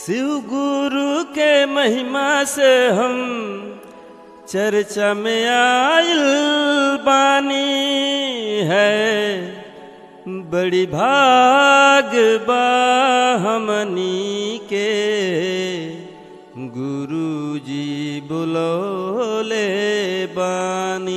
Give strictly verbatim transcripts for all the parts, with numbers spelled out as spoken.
शिव गुरु के महिमा से हम चर्चा में आइल बानी है। बड़ी भाग बा हमनी के गुरु जी बुलौले बानी।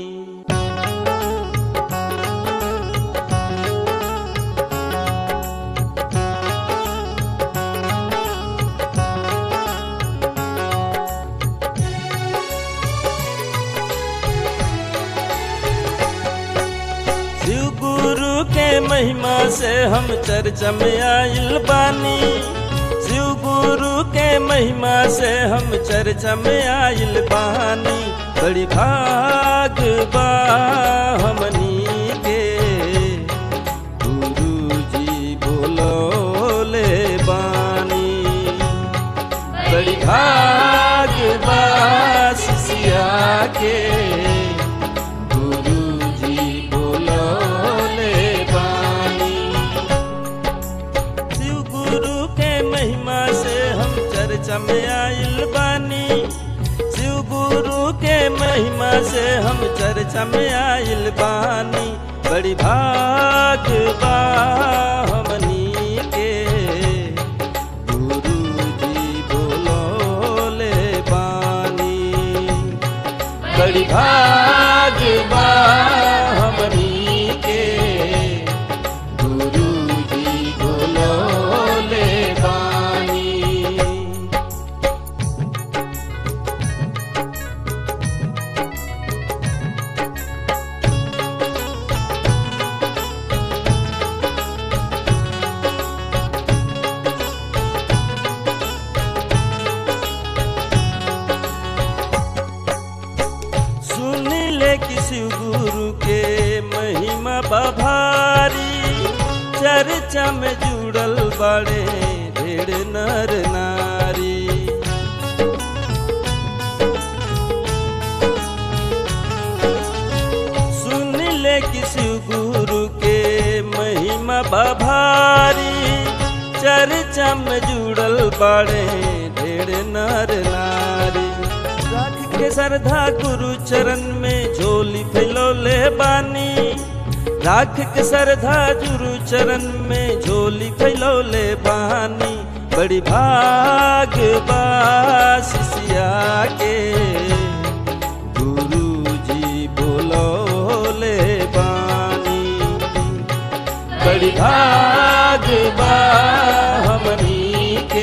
शिव गुरु के महिमा से हम चर्चा में आइल बानी। शिव गुरु के महिमा से हम चर्चा में आइल बानी। बड़ी भाग बा हमनी के गुरु जी बोलोले बानी। बड़ी भाग बा शिष्या के में आइल बानी। शिव गुरु के महिमा से हम चर्चा में आइल बानी। बड़ी भाग बा हमनी के गुरु जी बोलोले बानी। बड़ी भाग बा हमनी के गुरु जी बोलोले बानी। शिव गुरु के महिमा बभारी चर्चा में जुड़ल बड़े ढेर नर नारी। सुन ले कि शिव गुरु के महिमा बभारी चर्चा में जुड़ल बड़े ढेर नर नारी। के श्रद्धा गुरु चरण में झोली फैलौले बानी। राख के श्रद्धा गुरु चरण में झोली फैलौले बानी। बड़ी भाग बा शिष्या के गुरु जी बोलौले बानी। बड़ी भाग बा हमनी के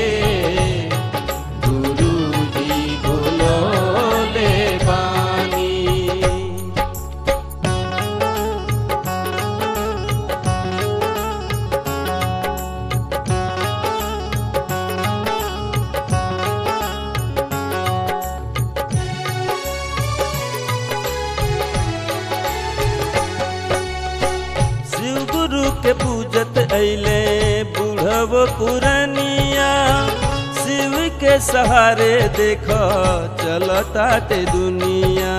के पूजत अइले बूढ़व पुरनिया। शिव के सहारे देखो चलताटे दुनिया।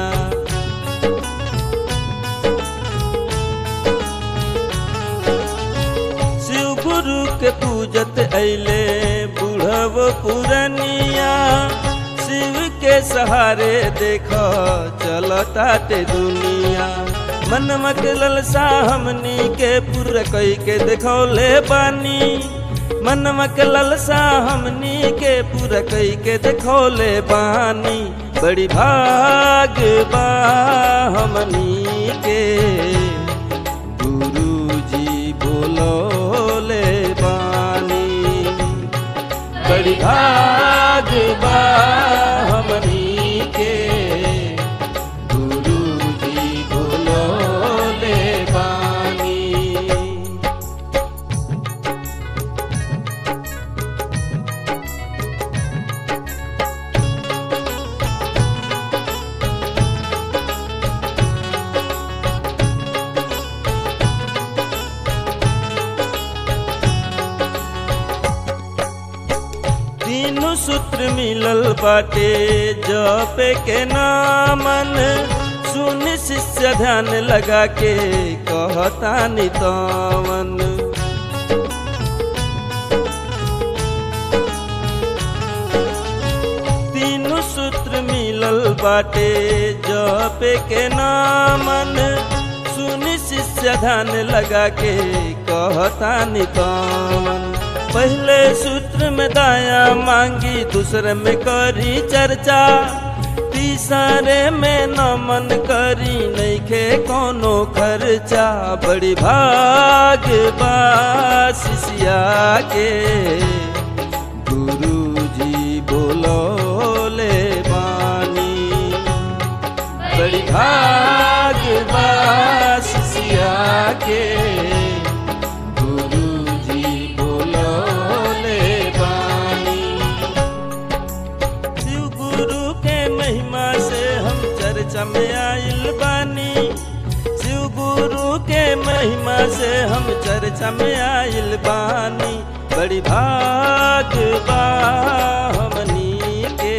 शिव गुरु के पूजत अइले बूढ़व पुरनिया। शिव के सहारे देखो चलताटे दुनिया। मनवा के ललसा हमनी के पूरा कई के देखौले बानी। मनवा के ललसा हमनी के पूरा कई के देखौले बानी। बड़ी भाग बा हमनी के गुरु जी बोलोले बानी। बड़ी भाग बा हमनी के तीनों सूत्र मिलल बाटे जपे के नामन। सुन शिष्य ध्यान लगा के कहता नितवन। बाटे जपे के नामन। सुनि शिष्य ध्यान लगा के कहता निकमन। पहले सूत्र में दाया मांगी, दूसरे में करी चर्चा, तीसरे में नमन करी नइखे कोनो खर्चा। बड़ी भाग बा शिष्या के गुरुजी बोलोले बानी। बड़ी भाग बा शिष्या के गुरुजी बोलोले बानी। शिव गुरु के महिमा से हम चर्चा में आइल बानी। शिव गुरु के महिमा से हम चर्चा में आइल बानी। बड़ी भाग बा हमनी के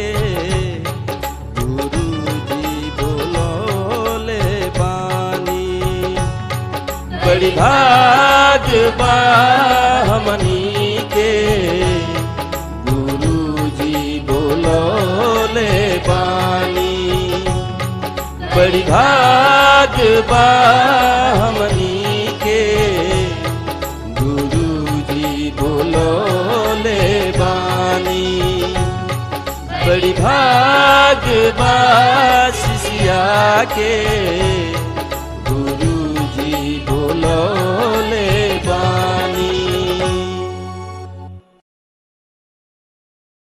गुरुजी बोलोले बानी। बड़ी भाग बा हमनी के गुरुजी बोलोले बानी। बड़ी भाग बा हमनी के गुरुजी बोलोले बानी। बड़ी भाग बा शिष्या के गुरुजी बोलोले